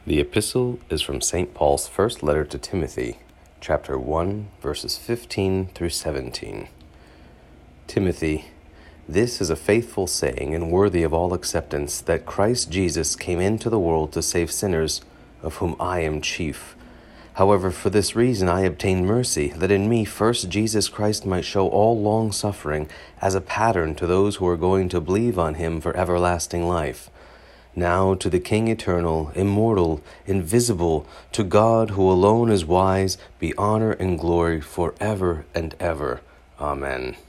The epistle is from St. Paul's first letter to Timothy, chapter 1, verses 15 through 17. Timothy, this is a faithful saying and worthy of all acceptance, that Christ Jesus came into the world to save sinners, of whom I am chief. However, for this reason I obtained mercy, that in me first Jesus Christ might show all long-suffering as a pattern to those who are going to believe on him for everlasting life. Now to the King eternal, immortal, invisible, to God who alone is wise, be honor and glory forever and ever. Amen.